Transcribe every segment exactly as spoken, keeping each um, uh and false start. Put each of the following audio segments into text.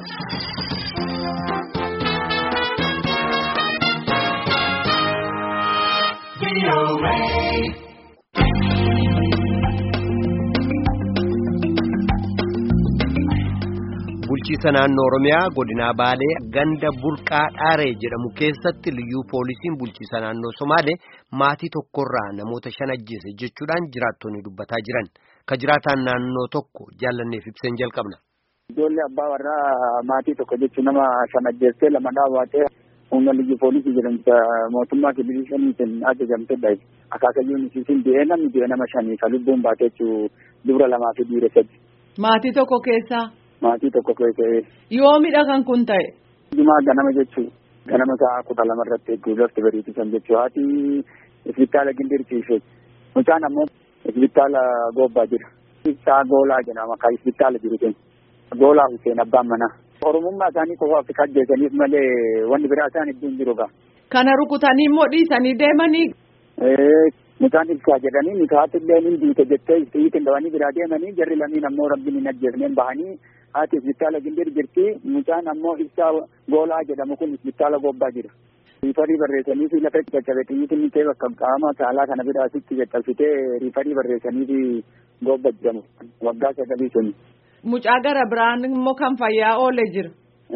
Bulchiisa naannoo Oromiyaa godina Baalee ganda burqaa dhaaree jedhamu keessatti liyyuu poolisiin bulchiisa naannoo Somaalee maatii tokkorraa namoota shan ajjeese jechuudhaan jiraattonni dubbataa jiran. Ka jiraataan naannoo tokko jaallanneef ibseen jalqabna. Ijoollee abbaa warraa maatii tokko jechuun nama shan ajjeessee lama dhaabatee humna liyyuu poolisii jedhamta mootummaa kiliniishaniitiin ajajamtedha. Akaakayyuun isiisin du'ee namni du'ee nama shanii ka lubbuun baatee jechuu dubra lamaa fi dhiira sadi. Maatii tokko keessaa? Maatii tokko keessaa. Yoomidha kan kun ta'e? Jumaa ganama jechuu ganama sa'a kudha lama irratti eeguu lafti bariitisan jechuu haati isbitaala gindirsiisee mucaan ammoo isbitaala goobbaa jira. Isaa goolaa jedhama kan isbitaala jiru kun goolaa Hussein abbaan manaa. Oromummaa isaanii qofaaf kan ajjeesaniif malee wanni biraa isaan iddoon jiru gaa. Kana rukutanii immoo dhiisanii deemanii? Mucaan ibsaa jedhanii mikaati illee ni duute jettee xiyyiitiin dhawanii biraa deemanii jarri lamiin ammoo rabbiin hin ajjeesneen bahanii haati isbitaala gindir jirti mucaan ammoo ibsaa goolaa jedhamu kun isbitaala goobbaa jira. Riifarii barreessanii fi lafa caccabe xiyyiitiin ta'e bakka qaama saalaa kana biraasitti caccabsitee riifarii barreessanii fi goobba jedhamu waggaa sagalii suni. Mucaa gara biraan immoo kan fayyaa oolee jira.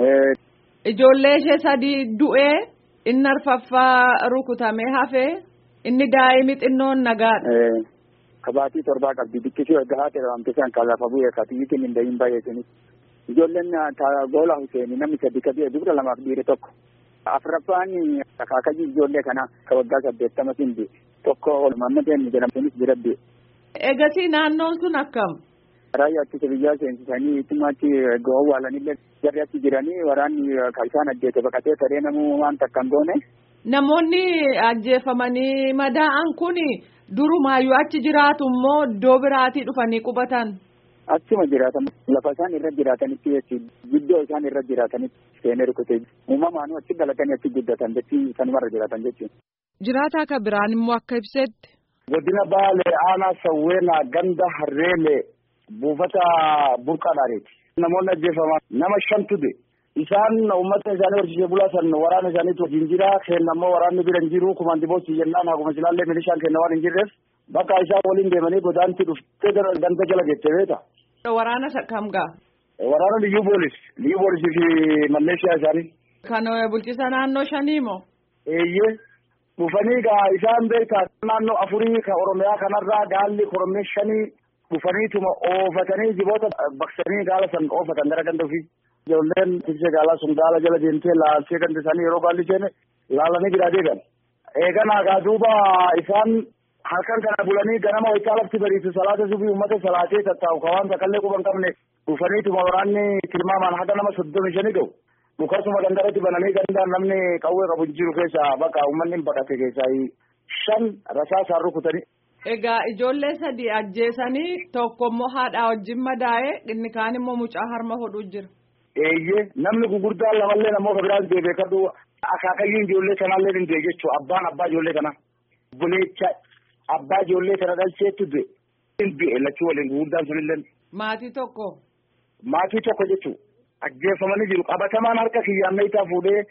Ijoollee ishee sadii du'ee inni arfaffaa rukutamee hafee. Inni daa'imni xinnoon nagaadha. Kabaatii torbaa qabdi bikkisuu erga haati raamte san kan lafa bu'ee katiitiin hin dahin baay'eesanii. Ijoolleen goolaa Hussein namni sadi kabee dubra lamaaf dhiire tokko. Afraffaan akaakayyii ijoollee kana ka waggaa saddeettama sindi tokko Mammadeen jedhamtunis bira du'e. Egasii naannoon sun akkam? Raayyaa ittisa biyyaa seensisanii ittimaatti gowwaalanillee jarri achi jiranii waraanni kan isaan ajjeese baqatee taree namuu waan takka hin goone. Namoonni ajjeefamanii madaa'an kun durumaayyuu achi jiraatu immoo iddoo biraatii dhufanii qubatan. Achuma jiraatan lafa isaan irra jiraatanitti jechuudha iddoo isaan irra jiraatanitti seenee rukutee uumamaan achi dhalatanii achi guddatan jechuun sanumarra jiraatan jechuudha. Jiraataa kan biraan immoo akka ibsetti. Godina Baalee aanaa Sawweenaa ganda Harreelee buufata burqaa dhaareeti. Namoonni ajjeefaman nama shantu du'e. Isaan uummata isaanii horsiisee bulaa san waraana isaaniitu wajjin jira kenna ammoo waraanni bira hin jiru kumanti boosii jennaan akkuma silaallee milishaan kenna waan hin jirreef bakka isaan waliin deemanii godaanti dhuftee ganda jala geesse beeta. Waraana kam gaa? Waraana liyyuu poolis liyyuu poolisii fi malleeshiyaa isaanii. Kan bulchiisa naannoo shanii moo? Eeyyee dhufanii gaa isaan beekaa naannoo afurii kan Oromiyaa kanarraa gaalli Oromiyaa shanii dhufaniituma oofatanii jiboota baqsanii gaala san oofatan gara ganda ofii. Ijoolleen tiksee gaalaa sun gaala jala deemtee laaltee kan isaanii yeroo gaalli seene laalanii biraa deegan. Eeganaa gaa duuba isaan halkan kana bulanii ganama waytaa lafti bariisu salaata subii uummata salaatee tattaa'u ka waan takallee quban qabne dhufaniituma waraanni tilmaamaan haga nama soddomi shanii ga'u. Dhukasuma gandaratti bananii gandaan namni qawwee qabu hin jiru keessaa bakka uummanni baqate keessaa shan rasaasaan rukutanii. Egaa ijoollee sadii ajjeesanii tokko immoo haadhaa wajjin madaa'ee inni kaan immoo mucaa harma hodhuu jira. Eeyyee namni gurguddaan lamallee namoota biraan du'e beekadhu akaakayyuun ijoollee kanallee hin du'e jechuudha abbaan abbaa ijoollee kana buleecha abbaa ijoollee kana dhalcheetti du'e hin du'e lachuu waliin gurguddaan sunillee. Maatii tokko. Maatii tokko jechuudha ajjeefamanii jiru qabatamaan harka kiyyaan meeshaa fuudhee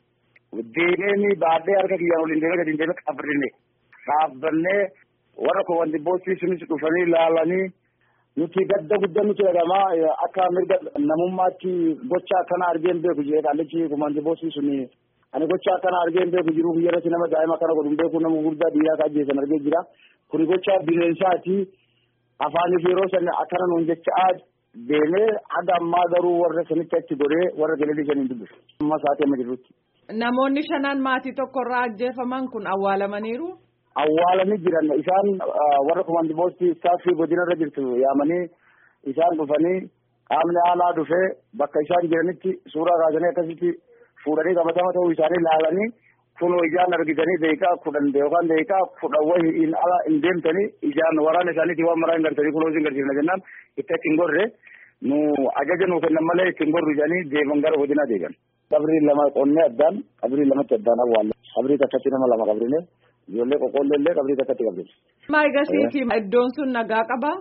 deemee baadhee harka kiyyaan waliin deemee gadi deemee qabrinne dhaabbannee warra koowwanti boosii sunis dhufanii ilaalanii. Nuti gadda guddaa nuti jedhama akka mirga namummaatti gocha akkana argeen beeku jee qaallichi kumanti boosii suni ani gocha akkana argeen beeku jiru guyyarratti nama daa'ima akkana godhun beeku nama gurguddaa dhiiraa ka ajjeesan argee jira kuni gocha bineensaati afaanii fi yeroo san akkana nuun jechaa deemee haga ammaa garuu warra sanitti achi godhee warra galeedii saniin dubbisu amma sa'aatii amma jirrutti. Namoonni shanan maatii tokkorraa ajjeefaman kun awwaalamaniiru. Awwaalanii jiran isaan warra kumanti boostii istaafii godinarra jirtu yaamanii isaan dhufanii qaamni aanaa dhufee bakka isaan jiranitti suuraa kaasanii akkasitti fuudhanii qabatama ta'uu isaanii laalanii kunoo ijaan argitanii deeqaa kudhan yookaan deeqaa kudhan wayii hin ala hin deemtanii ijaan waraana isaaniitii waan maraa hin gartanii kunoo isin garsiifna jennaan itti achi hin gorre nu ajaja nuu kennan malee itti hin gorru jedhanii deeman gara godinaa deegan. Qabrii lama qonnee addaan qabrii lamatti addaan awwaalle qabrii takkatti nama lama qabriine. Ijoollee qoqqoollee illee qabrii takkatti qabdi. Maal gasiiti iddoon sun nagaa qabaa?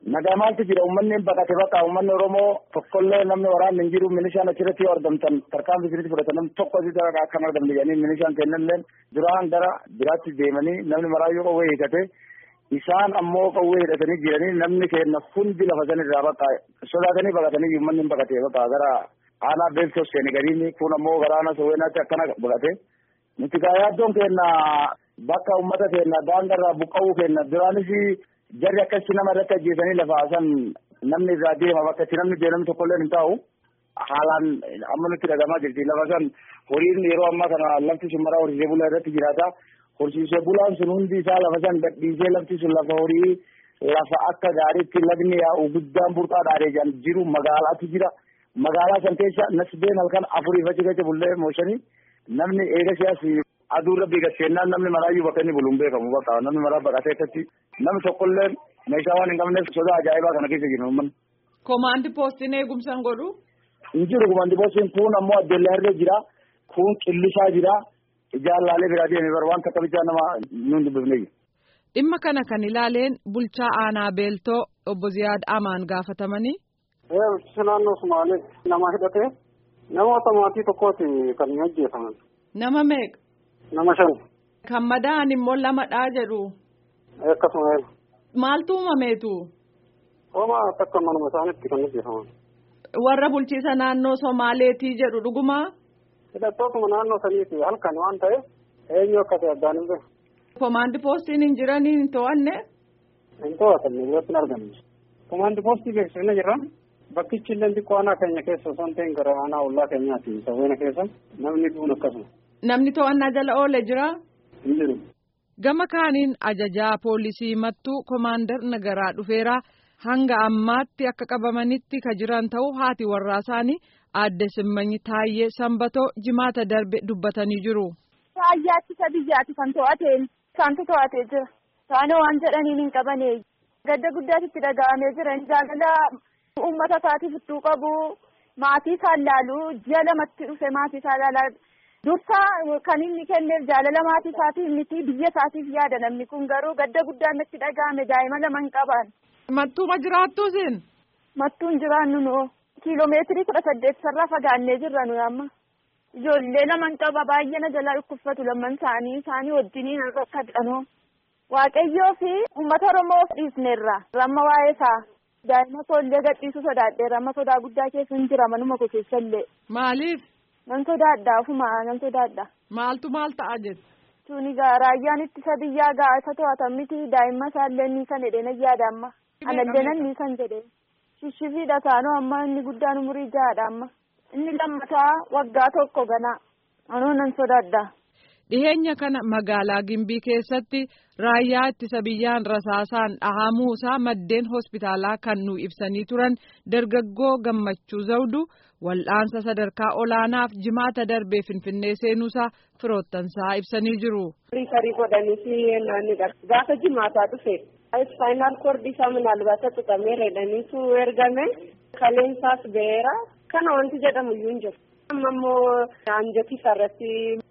nagaa maaltu jira uummanni baqate bakka uummanni Oromoo tokkollee namni waraanni hin jiru milishaan achirratti yoo argamtan tarkaanfii isinitti fudhatan namni tokko asii dara akka hin argamne jedhanii milishaan kennallee duraan gara biraatti deemanii namni maraayyuu qawwee hiikate isaan ammoo qawwee hidhatanii jiranii namni kenna hundi lafa sanirraa bakka sodaatanii baqatanii uummanni hin baqate bakka gara aanaa beektos seeni gadiini kun ammoo gara aanaa sowweenaatti akkana baqate nuti gaa yaaddoon kenna bakka uummata kenna daangarraa buqqa'uu kenna duraanis jarri akkasi nama irratti ajjeesanii lafa san namni irraa deema bakka itti namni deemnamni tokkollee hin taa'u haalaan amma nutti dhagamaa jirti lafa san horiin yeroo ammaa kana lafti sun maraa horsiisee bulaa irratti jiraata horsiisee bulaan sun hundi isaa lafa san gadhiisee lafti sun lafa horii lafa akka gaariitti lagni yaa'u guddaan burqaa dhaadhee jiru magaalaatu jira magaalaa san keessa nasbeen halkan afurii fachi keessa bullee mooshanii namni eega siyaasi aduu rabbii gacheennaan namni maraayyuu bakka inni buluun beekamu bakka namni maraa baqatee akkatti namni tokkollee meeshaa waan hin qabneef sodaa ajaa'ibaa kana keessa jiru uummanni. Komaandi poostiin eegumsaan godhu? Hin jiru komaandi poostiin kun ammoo addeellee harree jira kun qillisaa jira ijaarraalee biraa deemee bara waan takka bichaa nama nuun dubbifnee jiru. Dhimma kana kan ilaaleen bulchaa aanaa beeltoo obbo Ziyaad Amaan gaafatamanii. Bulchiinsa naannoo Sumaalee nama hidhatee namoota maatii tokkooti kan hin ajjeefaman. Nama meeqa? Nama shan. Kan madaa'an immoo lamadhaa jedhu. Akkasuma. Maaltu uumameetu? Hooma takka manuma isaaniitti kan ajjeefaman. Warra bulchiinsa naannoo Somaaleetii jedhu dhugumaa? Hidhattootuma naannoo saniiti halkan waan ta'eef eenyu akka ta'e addaan hin beeku. Komaandi poostiin hin jiranii hin to'anne? Hin to'atanne irratti hin argamne. Komaandi poostii beeksifne jirra. Bakkichi illee xiqqoo aanaa keenya keessa osoo hin ta'in gara aanaa ollaa keenyaati sawweena keessa namni duun akkasuma. Namni to'annaa jala oole jira? Hin jiru. Gama kaaniin ajajaa poolisii mattuu komaandar Nagaraa dhufeera hanga ammaatti akka qabamanitti ka jiran ta'uu haati warraa isaanii aadde Simmanyi Taayyee Sanbatoo jimaata darbe dubbatanii jiru. Raayyaatti isa biyyaati kan to'ateen isaantu to'atee jira. Isaanii waan jedhaniin hin qabane gadda guddaatti dhaga'amee jira jaalala uummata isaatiif ittuu qabu maatii isaa ilaalu ji'a lamatti dhufe maatii isaa ilaalaa dursa kan inni kenneef jaalala maatii isaatiif miti biyya isaatiif yaada namni kun garuu gadda guddaan itti dhaga'ame daa'ima lama hin qaban. Mattuuma jiraattu isin? Mattuun jiraannu noo kiiloomeetirii kudha saddeet sarara fagaannee jirra nuyi amma. Ijoollee lama hin qaba baay'ee na jalaa dhukkubsatu lamman isaanii isaanii wajjiniin akka dhaqanoo. Waaqayyoo fi uummata Oromoo dhiisneerra ramma waa'ee isaa daa'ima koollee gadhiisuu sodaadheera amma sodaa guddaa keessa hin jira manuma koo keessa illee. Maaliif? Nan sodaadha ofuma nan sodaadha. Maaltu maal ta'a jettu? Tuni gaa raayyaan ittisa biyyaa gaa isa to'atan miti daa'imma isaallee ni san jedhee na yaada amma. Anallee nan ni san jedhee. Shishshifiidha taanoo amma inni guddaan umurii ja'aadha amma. Inni lammataa waggaa tokko ganaa. Anoo nan sodaadha. Dhiheenya kana magaalaa Gimbii keessatti raayyaa ittisa biyyaan rasaasaan dhahamuu isaa maddeen hospitaalaa kan nu ibsanii turan dargaggoo Gammachuu Zawdu wal'aansa sadarkaa olaanaaf jimaata darbee Finfinnee seenuusaa firoottansaa ibsanii jiru. Riifarii godhanii fi naanni gaafa jimaataa dhufe ispaayinaal koordii isaa minaalbaata tuqamee reedhaniitu ergame kaleensaas beera kana wanti jedhamu iyyuu hin jiru. Amma immoo anjati irratti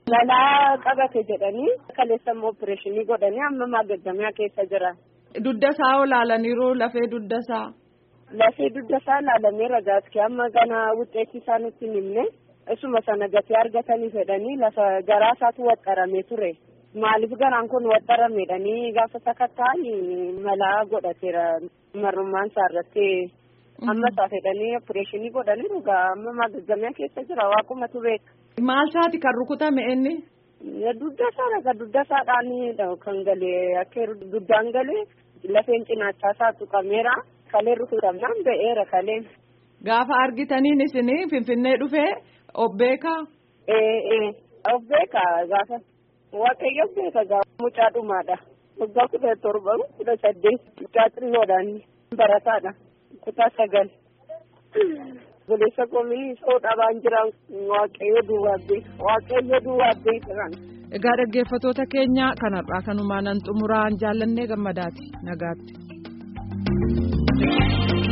balaa qabate jedhanii kaleessa immoo opereeshinii godhanii amma maagaggamee keessa jira. Dudda isaa olaalaniiru lafee dudda isaa. Lafee dudda isaa ilaalamee ragaaskee amma gana wuxeetti isaa nutti himne isuma sana gatee argatanii fedhanii lafa garaa isaatu waxxaramee ture. Maaliif garaan kun waxxarameedhanii gaafa sakatta'an malaa godhateera marrummaan isaa irratti. Amma isaa fedhanii opereeshinii godhanii dhugaa amma maagaggamee keessa jira waaqumatu beeka. Maal isaati kan rukutame inni? Dudda isaa kan dudda isaadhaan kan galee akka duddaan galee lafeen cinaachaa isaa tuqameera kalee rukutamnaan ba'eera kaleen. Gaafa argitaniin isinii Finfinnee dhufee of beekaa? Ee ee of beekaa gaafa waaqayyo beeka gaafa mucaa dhumaadha. Waggaa kudha torba kudha saddeet mucaa xinnoodhaan barataadha. Kutaa sagal buleessa komii soo dhabaan jiran waaqayyo duwwaabee waaqayyo duwwaabee jiran. Egaa dhaggeeffattoota keenya kanarraa kanumaan xumuraan jaallannee gammadaati nagaatti.